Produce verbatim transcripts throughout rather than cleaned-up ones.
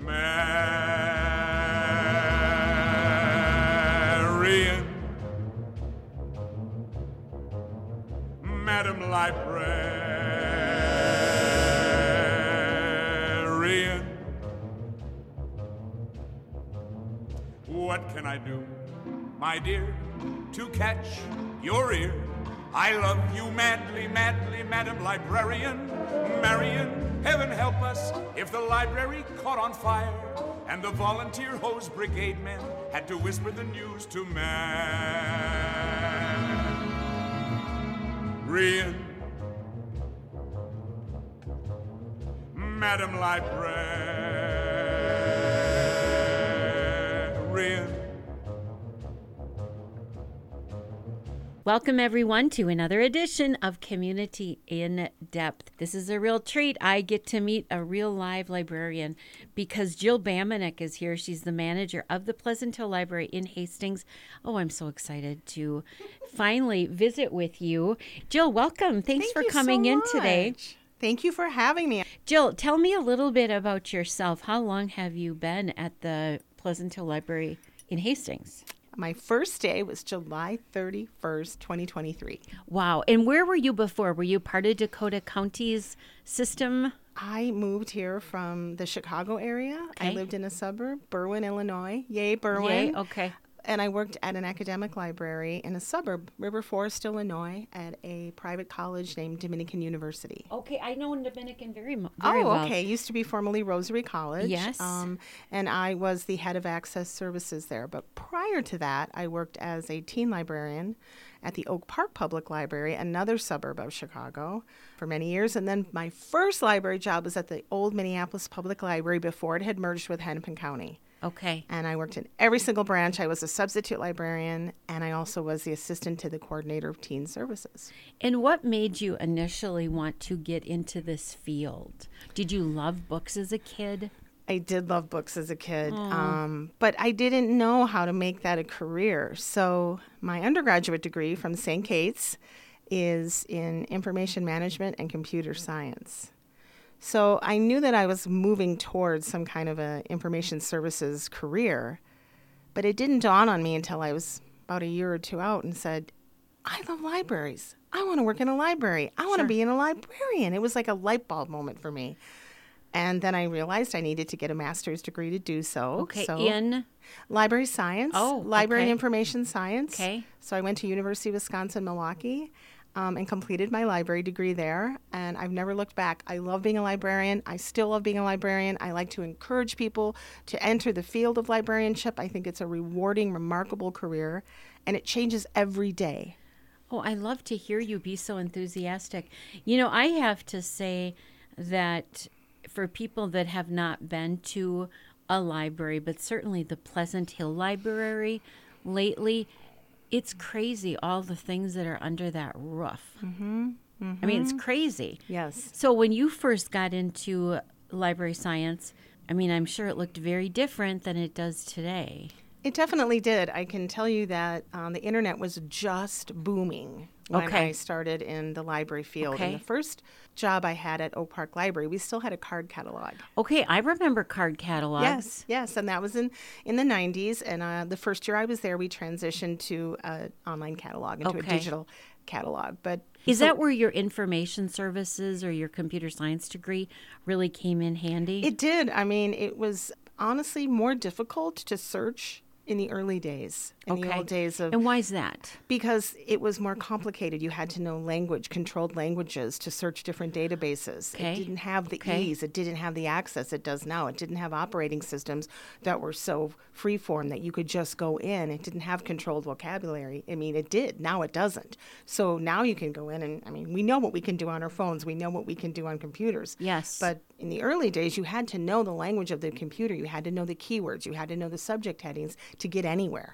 Marian, Madam Librarian, what can I do, my dear, to catch your ear? I love you madly, madly, Madam Librarian. Marian, heaven help us if the library caught on fire and the volunteer hose brigade men had to whisper the news to Marian. Madam Librarian. Welcome, everyone, to another edition of Community in Depth. This is a real treat. I get to meet a real live librarian because Jill Bamenek is here. She's the manager of the Pleasant Hill Library in Hastings. Oh, I'm so excited to finally visit with you. Jill, welcome. Thanks Thank for you coming so in much. today. Thank you for having me. Jill, tell me a little bit about yourself. How long have you been at the Pleasant Hill Library in Hastings? My first day was July thirty-first, twenty twenty-three. Wow. And where were you before? Were you part of Dakota County's system? I moved here from the Chicago area. Okay. I lived in a suburb, Berwyn, Illinois. Yay, Berwyn. Yay, okay. And I worked at an academic library in a suburb, River Forest, Illinois, at a private college named Dominican University. Okay, I know Dominican very, mo- very oh, well. okay. Used to be formerly Rosary College. Yes. Um, and I was the head of access services there. But prior to that, I worked as a teen librarian at the Oak Park Public Library, another suburb of Chicago, for many years. And then my first library job was at the old Minneapolis Public Library before it had merged with Hennepin County. Okay. And I worked in every single branch. I was a substitute librarian, and I also was the assistant to the coordinator of teen services. And what made you initially want to get into this field? Did you love books as a kid? I did love books as a kid, um, but I didn't know how to make that a career. So my undergraduate degree from Saint Kate's is in information management and computer science. So I knew that I was moving towards some kind of a information services career, but it didn't dawn on me until I was about a year or two out and said, I love libraries. I want to work in a library. I want to Sure. be in a librarian. It was like a light bulb moment for me. And then I realized I needed to get a master's degree to do so. Okay, so in? library science, Oh, library okay. and information science. Okay. So I went to University of Wisconsin-Milwaukee um, and completed my library degree there. And I've never looked back. I love being a librarian. I still love being a librarian. I like to encourage people to enter the field of librarianship. I think it's a rewarding, remarkable career, and it changes every day. Oh, I love to hear you be so enthusiastic. You know, I have to say that for people that have not been to a library, but certainly the Pleasant Hill Library lately, it's crazy all the things that are under that roof. Mm-hmm. Mm-hmm. I mean, it's crazy. Yes. So when you first got into library science, I mean, I'm sure it looked very different than it does today. It definitely did. I can tell you that um, the internet was just booming when Okay. I started in the library field. Okay. And the first job I had at Oak Park Library, we still had a card catalog. Okay, I remember card catalogs. Yes, yes, and that was in, in the nineties. And uh, the first year I was there, we transitioned to an online catalog, into Okay. a digital catalog. But Is so that where your information services or your computer science degree really came in handy? it did. I mean, it was honestly more difficult to search in the early days, in the Okay. old days of And why is that? because it was more complicated. You had to know language, controlled languages to search different databases. Okay. It didn't have the Okay. ease. It didn't have the access it does now. It didn't have operating systems that were so freeform that you could just go in. It didn't have controlled vocabulary. I mean, it did. Now it doesn't. So now you can go in and, I mean, we know what we can do on our phones. We know what we can do on computers. Yes. But in the early days, you had to know the language of the computer. You had to know the keywords. You had to know the subject headings to get anywhere.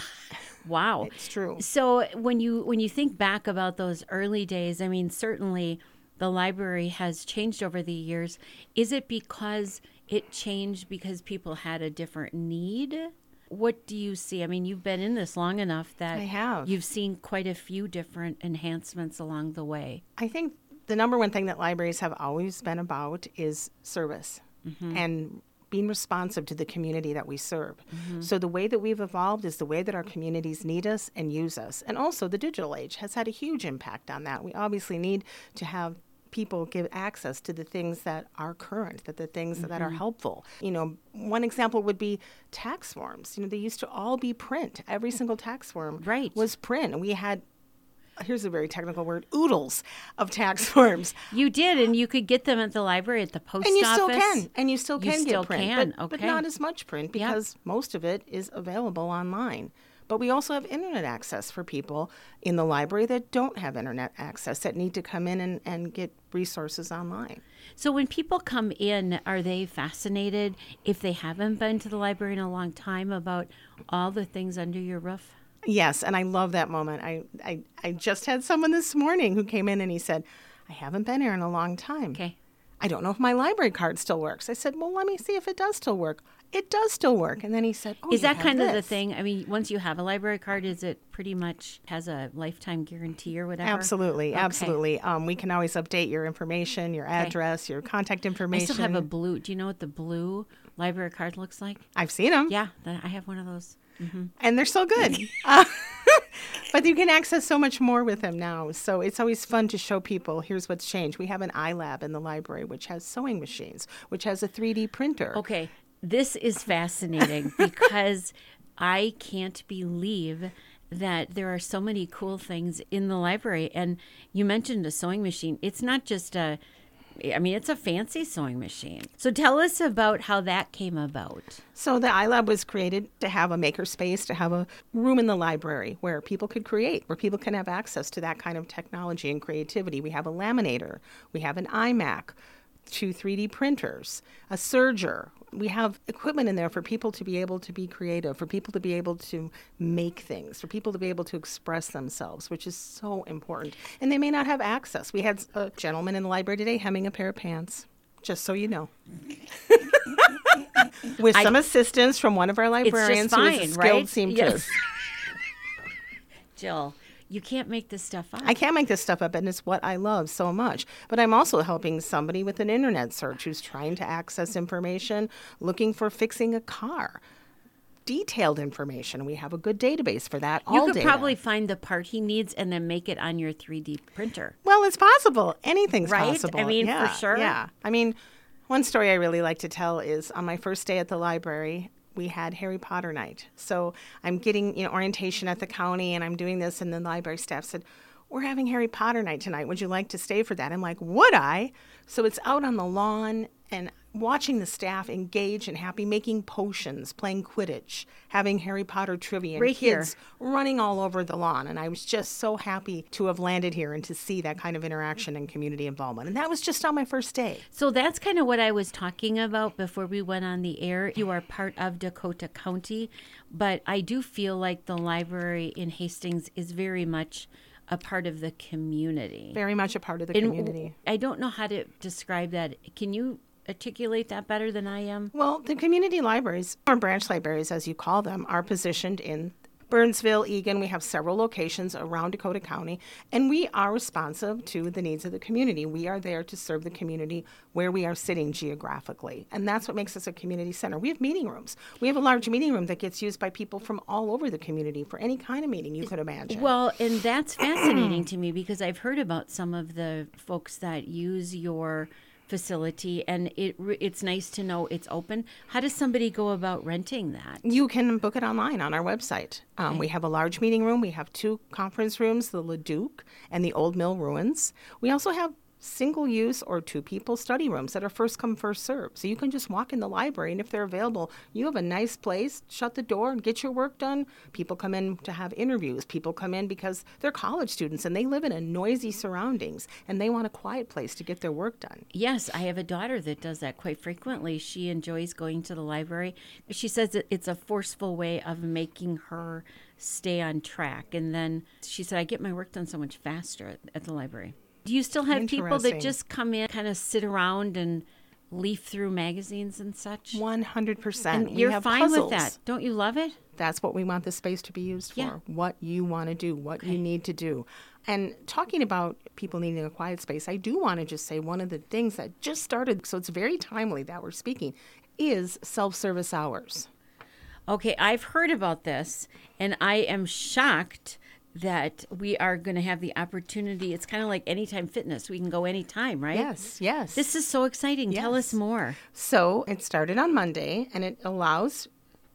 Wow. It's true. So when you when you think back about those early days, I mean, certainly the library has changed over the years. Is it because it changed because people had a different need? What do you see? I mean, you've been in this long enough that I have. you've seen quite a few different enhancements along the way. I think the number one thing that libraries have always been about is service. And being responsive to the community that we serve. Mm-hmm. So the way that we've evolved is the way that our communities need us and use us. And also the digital age has had a huge impact on that. We obviously need to have people give access to the things that are current, that the things mm-hmm. that are helpful. You know, one example would be tax forms. You know, they used to all be print. Every single tax form right. was print. And we had, here's a very technical word, oodles of tax forms. You did, and you could get them at the library, at the post office. And you still can. And you still can you get still print. Can. But, okay. but not as much print because yep. most of it is available online. But we also have internet access for people in the library that don't have internet access, that need to come in and, and get resources online. So when people come in, are they fascinated, if they haven't been to the library in a long time, about all the things under your roof? Yes, and I love that moment. I, I, I just had someone this morning who came in and he said, I haven't been here in a long time. Okay. I don't know if my library card still works. I said, well, let me see if it does still work. It does still work. And then he said, oh, is that kind this. of the thing? I mean, once you have a library card, is it pretty much has a lifetime guarantee or whatever? Absolutely, okay. absolutely. Um, we can always update your information, your address, okay. your contact information. I still have a blue. Do you know what the blue library card looks like? I've seen them. Yeah, I have one of those. Mm-hmm. And they're so good. uh, but you can access so much more with them now. So it's always fun to show people, here's what's changed. We have an iLab in the library, which has sewing machines, which has a three D printer. Okay, this is fascinating because I can't believe that there are so many cool things in the library. And you mentioned a sewing machine. It's not just a, I mean, it's a fancy sewing machine. So tell us about how that came about. So the iLab was created to have a makerspace, to have a room in the library where people could create, where people can have access to that kind of technology and creativity. We have a laminator. We have an iMac, two three D printers, a serger. We have equipment in there for people to be able to be creative, for people to be able to make things, for people to be able to express themselves, which is so important. And they may not have access. We had a gentleman in the library today hemming a pair of pants, just so you know. With some I, assistance from one of our librarians fine, who is a skilled right? seamstress. Yes. Jill, you can't make this stuff up. I can't make this stuff up, and it's what I love so much. But I'm also helping somebody with an internet search who's trying to access information, looking for fixing a car. Detailed information. We have a good database for that. You all could data. probably find the part he needs and then make it on your three D printer. Well, it's possible. Anything's right? possible. I mean, yeah, for sure. Yeah. I mean, one story I really like to tell is on my first day at the library, we had Harry Potter night. So I'm getting, you know, orientation at the county, and I'm doing this, and then the library staff said, we're having Harry Potter night tonight. Would you like to stay for that? I'm like, would I? So it's out on the lawn, and watching the staff engage and happy, making potions, playing Quidditch, having Harry Potter trivia, and right kids here. running all over the lawn. And I was just so happy to have landed here and to see that kind of interaction and community involvement. And that was just on my first day. So that's kind of what I was talking about before we went on the air. You are part of Dakota County, but I do feel like the library in Hastings is very much a part of the community. Very much a part of the and community. I don't know how to describe that. Can you articulate that better than I am? Well, the community libraries, or branch libraries as you call them, are positioned in Burnsville, Eagan. We have several locations around Dakota County, and we are responsive to the needs of the community. We are there to serve the community where we are sitting geographically, and that's what makes us a community center. We have meeting rooms. We have a large meeting room that gets used by people from all over the community for any kind of meeting you could imagine. Well, and that's fascinating to me because I've heard about some of the folks that use your facility, and it it's nice to know it's open. How does somebody go about renting that? You can book it online on our website. Um, okay. We have a large meeting room. We have two conference rooms, the Leduc and the Old Mill Ruins. We also have single-use or two-people study rooms that are first-come, first-served. So you can just walk in the library, and if they're available, you have a nice place, shut the door, and get your work done. People come in to have interviews. People come in because they're college students, and they live in a noisy surroundings, and they want a quiet place to get their work done. Yes, I have a daughter that does that quite frequently. She enjoys going to the library. She says that it's a forceful way of making her stay on track. And then she said, I get my work done so much faster at, at the library. Do you still have people that just come in, kind of sit around and leaf through magazines and such? one hundred percent. And you're we have fine puzzles. with that. Don't you love it? That's what we want the space to be used for, yeah. What you want to do, what okay. you need to do. And talking about people needing a quiet space, I do want to just say one of the things that just started, so it's very timely that we're speaking. is self-service hours. Okay, I've heard about this, and I am shocked that we are going to have the opportunity. It's kind of like Anytime Fitness. We can go anytime, right? Yes, yes. This is so exciting. Tell Yes. us more. So it started on Monday, and it allows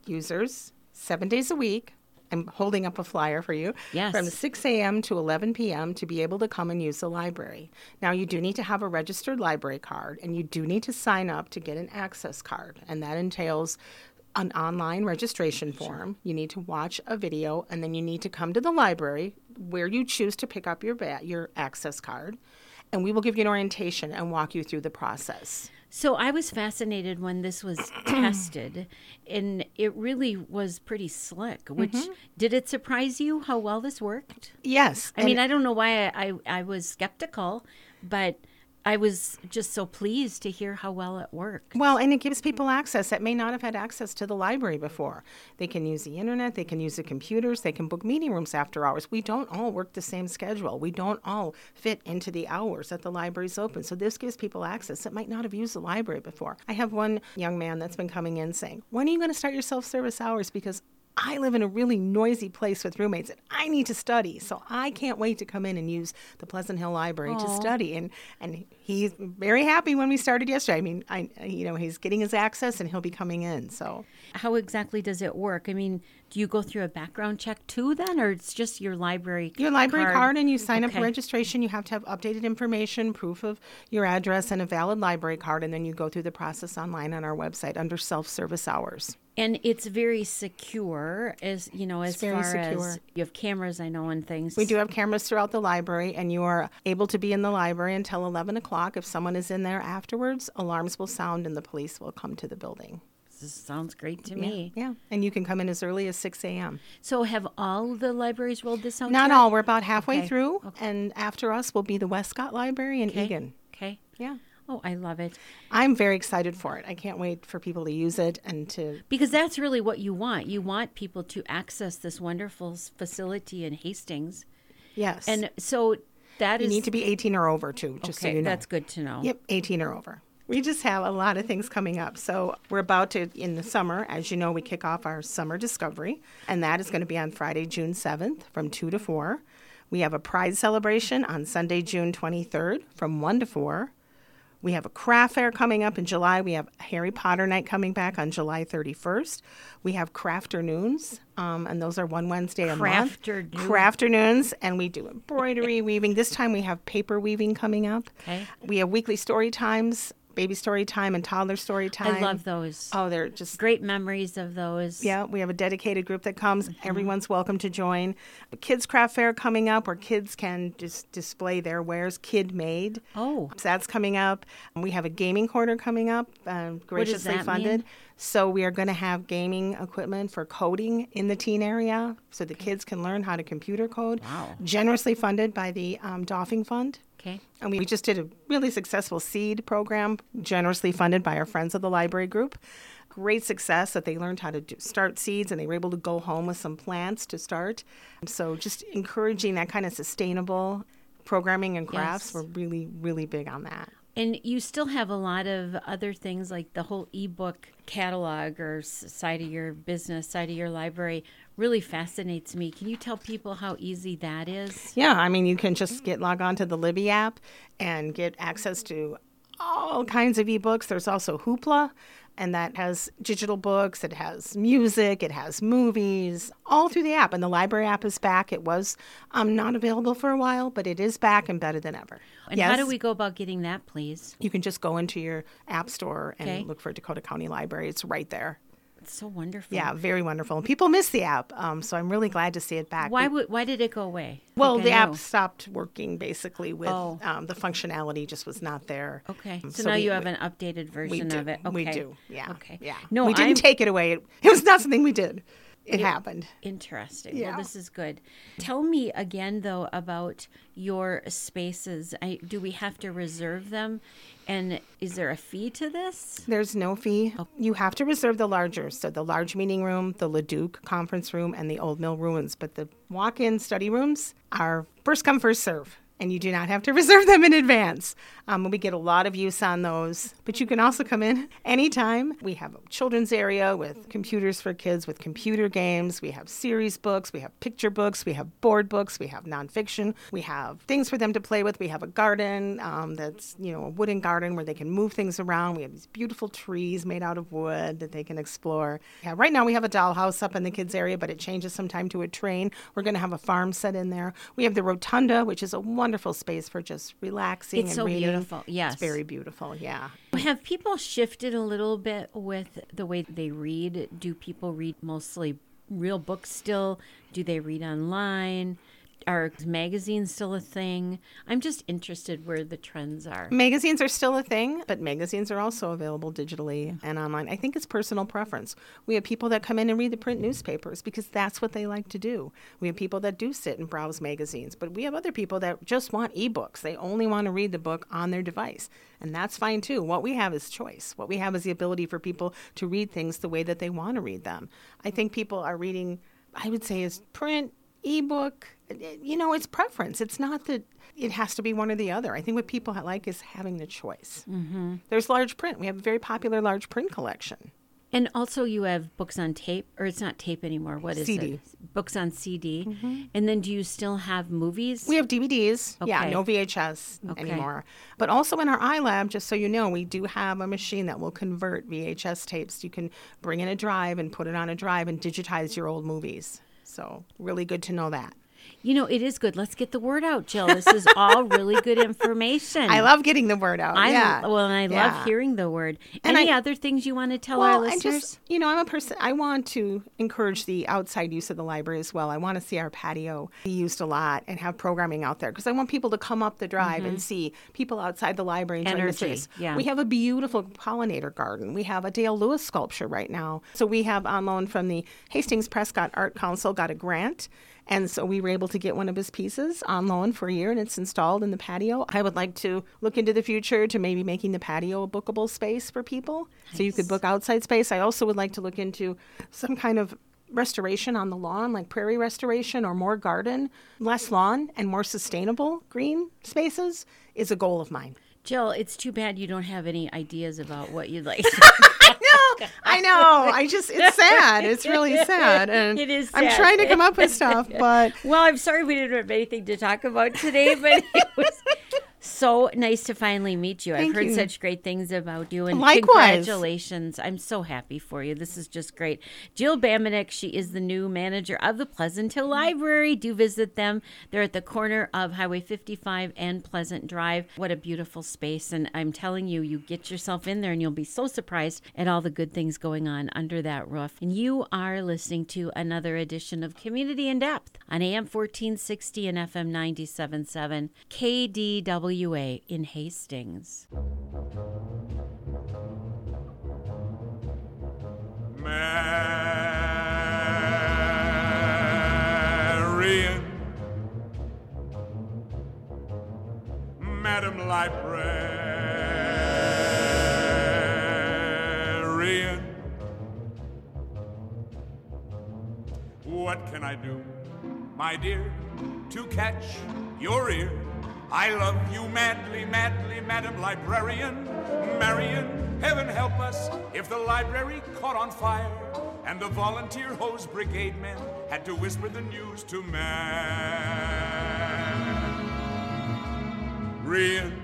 users seven days a week. I'm holding up a flyer for you. Yes. From six a.m. to eleven p.m. to be able to come and use the library. Now, you do need to have a registered library card, and you do need to sign up to get an access card, and that entails an online registration form. You need to watch a video, and then you need to come to the library where you choose to pick up your ba- your access card, and we will give you an orientation and walk you through the process. So I was fascinated when this was tested, and it really was pretty slick. Which Mm-hmm. did it surprise you how well this worked? Yes. I mean, I don't know why I, I, I was skeptical, but I was just so pleased to hear how well it worked. Well, and it gives people access that may not have had access to the library before. They can use the internet, they can use the computers, they can book meeting rooms after hours. We don't all work the same schedule. We don't all fit into the hours that the library's open. So this gives people access that might not have used the library before. I have one young man that's been coming in saying, when are you going to start your self-service hours? Because I live in a really noisy place with roommates, and I need to study. So I can't wait to come in and use the Pleasant Hill Library to study. And and he's very happy when we started yesterday. I mean, I you know he's getting his access, and he'll be coming in. So How exactly does it work? I mean, do you go through a background check too then, or it's just your library your library card, and you sign up Okay. for registration. You have to have updated information, proof of your address, and a valid library card. And then you go through the process online on our website under self-service hours. And it's very secure, as you know, as very far secure. as you have cameras, I know, and things. We do have cameras throughout the library, and you are able to be in the library until eleven o'clock. If someone is in there afterwards, alarms will sound and the police will come to the building. This sounds great to me. Yeah, and you can come in as early as six a.m. So have all the libraries rolled this out? Not yet? all. We're about halfway Okay. through, and after us will be the Westcott Library in Okay. Egan. Okay. Yeah. Oh, I love it. I'm very excited for it. I can't wait for people to use it and to Because that's really what you want. You want people to access this wonderful s- facility in Hastings. yes. And so that you is need to be eighteen or over too, just okay, so you know. that's good to know. Yep, eighteen or over. We just have a lot of things coming up. So we're about to, in the summer, as you know, we kick off our summer discovery, and that is going to be on Friday, June seventh from two to four. We have a Pride celebration on Sunday, June twenty-third from one to four. We have a craft fair coming up in July. We have Harry Potter night coming back on July thirty-first. We have crafternoons, um, and those are one Wednesday a month. Crafternoon. Crafternoons, and we do embroidery, weaving. This time we have paper weaving coming up. Okay. We have weekly story times, baby story time and toddler story time. I love those. Oh, they're just Great memories of those. yeah, we have a dedicated group that comes. Mm-hmm. Everyone's welcome to join. A kids craft fair coming up where kids can just display their wares, kid made. Oh. So that's coming up. We have a gaming corner coming up, um, graciously that funded. mean? So we are going to have gaming equipment for coding in the teen area so the kids can learn how to computer code. Wow. Generously funded by the um, Doffing Fund. Okay. And we just did a really successful seed program, generously funded by our Friends of the Library group. Great success that they learned how to do, start seeds, and they were able to go home with some plants to start. So just encouraging that kind of sustainable programming and crafts. Yes. We're really, really big on that. And you still have a lot of other things like the whole ebook catalog or s- side of your business, side of your library really fascinates me. Can you tell people how easy that is? Yeah, I mean, you can just get log on to the Libby app and get access to all kinds of ebooks. There's also Hoopla, and that has digital books, it has music, it has movies, all through the app. And the library app is back. It was um, not available for a while, but it is back and better than ever. And how do we go about getting that, please? You can just go into your app store and Okay. look for Dakota County Library. It's right there. It's so wonderful. Yeah, very wonderful. And people miss the app, um, so I'm really glad to see it back. Why would why did it go away? Well, Like, the I app know. stopped working basically with Oh. um, the functionality just was not there. Okay. Um, So, now we- you have we- an updated version we do. of it. Okay. We do. Yeah. Okay. Yeah. No, we didn't I'm take it away. It, it was not something we did. It, happened. interesting. Yeah. Well, this is good. Tell me again though about your spaces. I, do we have to reserve them? And is there a fee to this? There's no fee. You have to reserve the larger, so the large meeting room, the Leduc conference room, and the Old Mill Ruins. But the walk-in study rooms are first come, first serve. and you do not have to reserve them in advance. Um, we get a lot of use on those, but you can also come in anytime. We have a children's area with computers for kids, with computer games. We have series books. We have picture books. We have board books. We have nonfiction. We have things for them to play with. We have a garden um, that's, you know, a wooden garden where they can move things around. We have these beautiful trees made out of wood that they can explore. Yeah, right now we have a dollhouse up in the kids area, but it changes sometime to a train. We're going to have a farm set in there. We have the rotunda, which is a wonderful space for just relaxing It's and so reading. beautiful. Yes. It's very beautiful, yeah. Have people shifted a little bit with the way they read? Do people read mostly real books still? Do they read online? Are magazines still a thing? I'm just interested where the trends are. Magazines are still a thing, but magazines are also available digitally and online. I think it's personal preference. We have people that come in and read the print newspapers because that's what they like to do. We have people that do sit and browse magazines, but we have other people that just want ebooks. They only want to read the book on their device, and that's fine too. What we have is choice. What we have is the ability for people to read things the way that they want to read them. I think people are reading, I would say, is print, ebook. You know, it's preference. It's not that it has to be one or the other. I think what people like is having the choice. Mm-hmm. There's large print. We have a very popular large print collection. And also you have books on tape, or it's not tape anymore. What is C D. it? Books on C D. Mm-hmm. And then do you still have movies? We have D V Ds. Okay. Yeah, no V H S Okay. anymore. But also in our iLab, just so you know, we do have a machine that will convert V H S tapes. You can bring in a drive and put it on a drive and digitize your old movies. So really good to know that. You know, it is good. Let's get the word out, Jill. This is all really good information. I love getting the word out. I yeah. Well, and I Yeah. love hearing the word. And Any I- other things you want to tell Well, our I listeners? just, you know, I'm a person, I want to encourage the outside use of the library as well. I want to see our patio be used a lot and have programming out there because I want people to come up the drive and see people outside the library enjoying the Energy, space. yeah. We have a beautiful pollinator garden. We have a Dale Lewis sculpture right now. So we have on loan from the Hastings Prescott Art Council, got a grant. And so we were able to get one of his pieces on loan for a year, and it's installed in the patio. I would like to look into the future to maybe making the patio a bookable space for people. So you could book outside space. I also would like to look into some kind of restoration on the lawn, like prairie restoration or more garden. Less lawn and more sustainable green spaces is a goal of mine. Jill, it's too bad you don't have any ideas about what you'd like. I know, I know. I just, it's sad. It's really sad. And It is I'm sad. trying to come up with stuff, but Well, I'm sorry we didn't have anything to talk about today, but it was so nice to finally meet you. I've Thank heard you. such great things about you, and Likewise. congratulations. I'm so happy for you. This is just great. Jill Bamanick, she is the new manager of the Pleasant Hill Library. Do visit them. They're at the corner of Highway fifty-five and Pleasant Drive. What a beautiful space. And I'm telling you, you get yourself in there and you'll be so surprised at all the good things going on under that roof. And you are listening to another edition of Community in Depth on A M fourteen sixty and F M ninety-seven point seven K D W A in Hastings. Marian, Madam Librarian, what can I do, my dear, to catch your ear? I love you madly, madly, Madam Librarian. Marian, heaven help us if the library caught on fire and the volunteer hose brigade men had to whisper the news to man. Marian,